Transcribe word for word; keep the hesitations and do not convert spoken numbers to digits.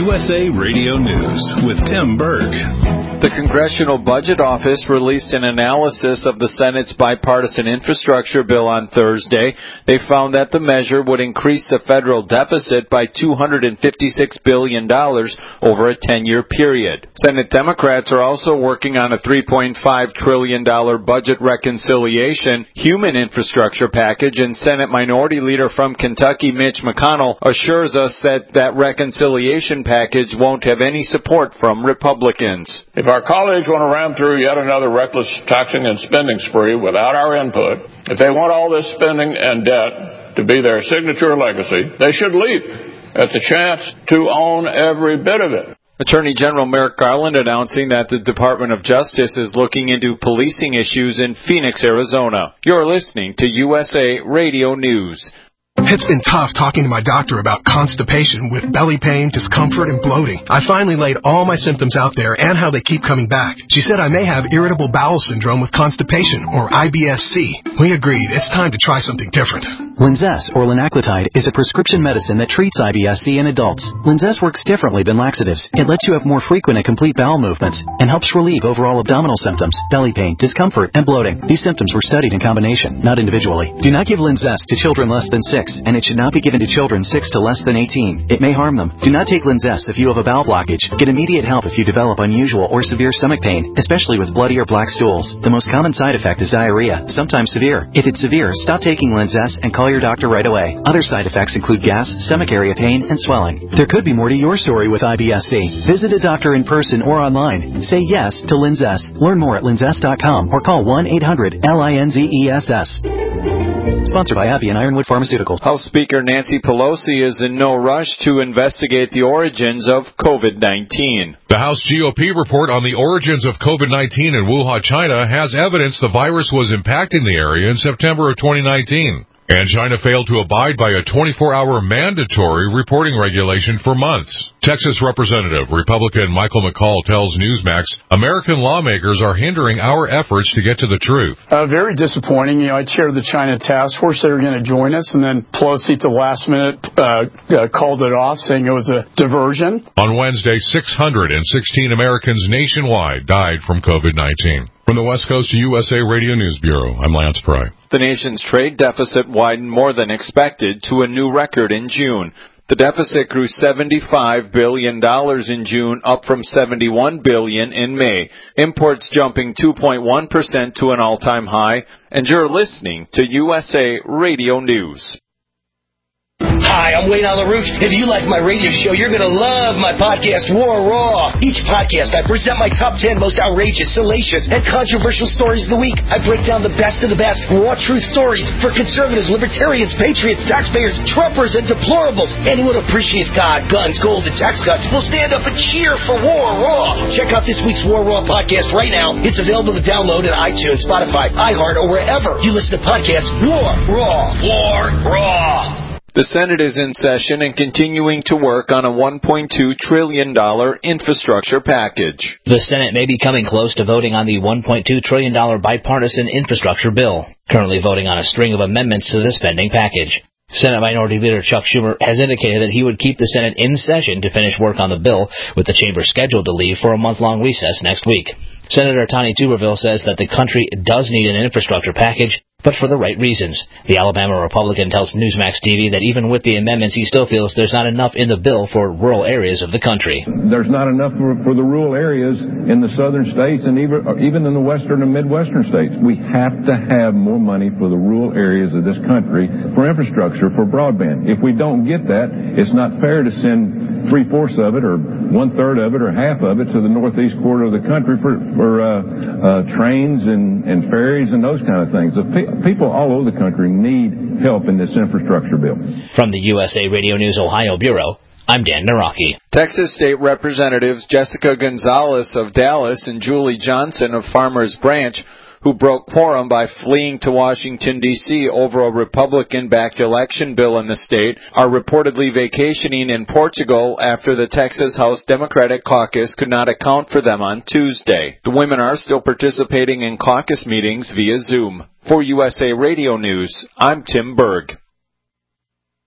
U S A Radio News with Tim Berg. The Congressional Budget Office released an analysis of the Senate's bipartisan infrastructure bill on Thursday. They found that the measure would increase the federal deficit by two hundred fifty-six billion dollars over a ten-year period. Senate Democrats are also working on a three point five trillion dollars budget reconciliation human infrastructure package, and Senate Minority Leader from Kentucky, Mitch McConnell, assures us that that reconciliation package won't have any support from Republicans. If our colleagues want to ram through yet another reckless taxing and spending spree without our input, if they want all this spending and debt to be their signature legacy, they should leap at the chance to own every bit of it. Attorney General Merrick Garland announcing that the Department of Justice is looking into policing issues in Phoenix, Arizona. You're listening to U S A Radio News. It's been tough talking to my doctor about constipation with belly pain, discomfort, and bloating. I finally laid all my symptoms out there and how they keep coming back. She said I may have irritable bowel syndrome with constipation, or I B S C. We agreed it's time to try something different. Linzess, or linaclotide, is a prescription medicine that treats I B S C in adults. Linzess works differently than laxatives. It lets you have more frequent and complete bowel movements and helps relieve overall abdominal symptoms, belly pain, discomfort, and bloating. These symptoms were studied in combination, not individually. Do not give Linzess to children less than six, and it should not be given to children six to less than eighteen. It may harm them. Do not take Linzess if you have a bowel blockage. Get immediate help if you develop unusual or severe stomach pain, especially with bloody or black stools. The most common side effect is diarrhea, sometimes severe. If it's severe, stop taking Linzess and call your doctor right away. Other side effects include gas, stomach area pain, and swelling. There could be more to your story with I B S C. Visit a doctor in person or online. Say yes to Linzess. Learn more at linzess dot com or call one eight hundred L I N Z E S S. Sponsored by Abbey and Ironwood Pharmaceuticals. House Speaker Nancy Pelosi is in no rush to investigate the origins of COVID nineteen. The House G O P report on the origins of COVID nineteen in Wuhan, China has evidence the virus was impacting the area in September of twenty nineteen. And China failed to abide by a twenty-four hour mandatory reporting regulation for months. Texas Representative Republican Michael McCall tells Newsmax American lawmakers are hindering our efforts to get to the truth. Uh, very disappointing. You know, I chaired the China task force. They were going to join us, and then Pelosi at the last minute uh, uh, called it off, saying it was a diversion. On Wednesday, six hundred sixteen Americans nationwide died from COVID nineteen. From the West Coast to U S A Radio News Bureau, I'm Lance Pry. The nation's trade deficit widened more than expected to a new record in June. The deficit grew seventy-five billion dollars in June, up from seventy-one billion dollars in May. Imports jumping two point one percent to an all-time high. And you're listening to U S A Radio News. Hi, I'm Wayne LaRouche. If you like my radio show, you're going to love my podcast, War Raw. Each podcast, I present my top ten most outrageous, salacious, and controversial stories of the week. I break down the best of the best raw truth stories for conservatives, libertarians, patriots, taxpayers, Trumpers, and deplorables. Anyone who appreciates God, guns, gold, and tax cuts will stand up and cheer for War Raw. Check out this week's War Raw podcast right now. It's available to download at iTunes, Spotify, iHeart, or wherever you listen to podcasts. War Raw. War Raw. The Senate is in session and continuing to work on a one point two trillion dollars infrastructure package. The Senate may be coming close to voting on the one point two trillion dollars bipartisan infrastructure bill, currently voting on a string of amendments to the spending package. Senate Minority Leader Chuck Schumer has indicated that he would keep the Senate in session to finish work on the bill, with the chamber scheduled to leave for a month-long recess next week. Senator Tony Tuberville says that the country does need an infrastructure package, but for the right reasons. The Alabama Republican tells Newsmax T V that even with the amendments, he still feels there's not enough in the bill for rural areas of the country. There's not enough for, for the rural areas in the southern states and even, even in the western and midwestern states. We have to have more money for the rural areas of this country for infrastructure, for broadband. If we don't get that, it's not fair to send three-fourths of it or one-third of it or half of it to the northeast quarter of the country for, for uh, uh, trains and, and ferries and those kind of things. If pe- people all over the country need help in this infrastructure bill. From the U S A Radio News Ohio Bureau, I'm Dan Naraki. Texas State Representatives Jessica Gonzalez of Dallas and Julie Johnson of Farmers Branch, who broke quorum by fleeing to Washington, D C over a Republican-backed election bill in the state, are reportedly vacationing in Portugal after the Texas House Democratic Caucus could not account for them on Tuesday. The women are still participating in caucus meetings via Zoom. For U S A Radio News, I'm Tim Berg.